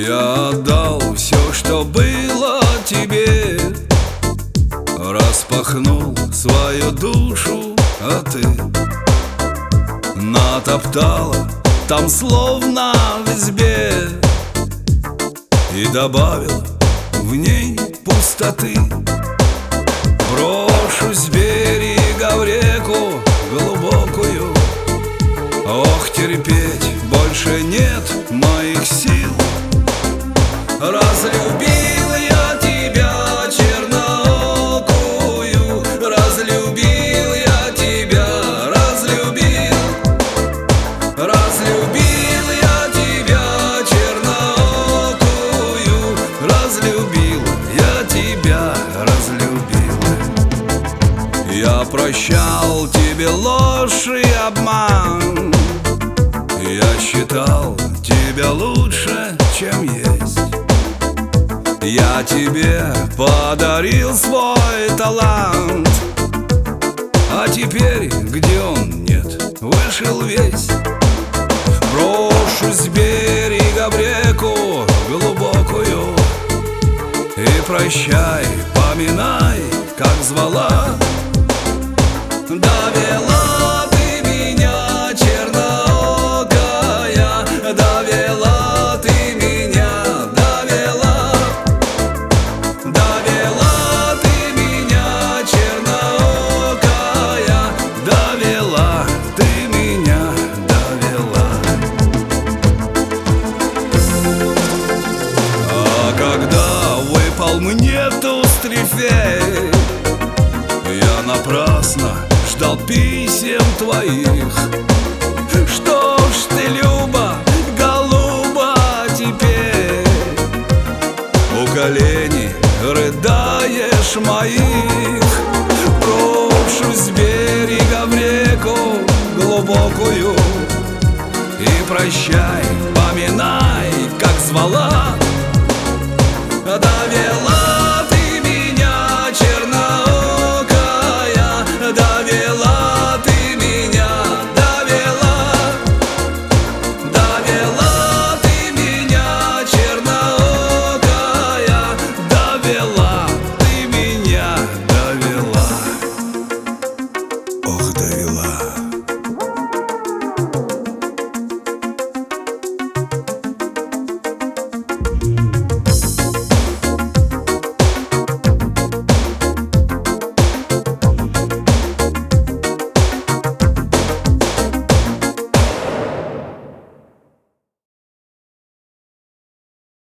Я отдал все, что было тебе, распахнул свою душу, а ты натоптала там словно в избе и добавила в ней пустоты. Брошу с берега в реку глубокую, ох, терпеть больше нет моих сил. Разлюбил я тебя, черноокую, разлюбил я тебя, разлюбил. Разлюбил я тебя, черноокую, разлюбил я тебя, разлюбил. Я прощал тебе ложь и обман, я считал тебя лучше, чем есть. Я тебе подарил свой талант, а теперь где он? Нет, вышел весь. Брошу с берега в реку глубокую и прощай, поминай, как звала. Довела ты меня, черноокая, довела ты меня, довела. Довела ты меня, черноокая, довела ты меня, довела. А когда выпал мне туз трефей, я напрасно ждал писем твоих. Что ж ты, Люба, голуба, теперь у коленей рыдаешь моих? Брошу с берега в реку глубокую и прощай, поминай, как звала.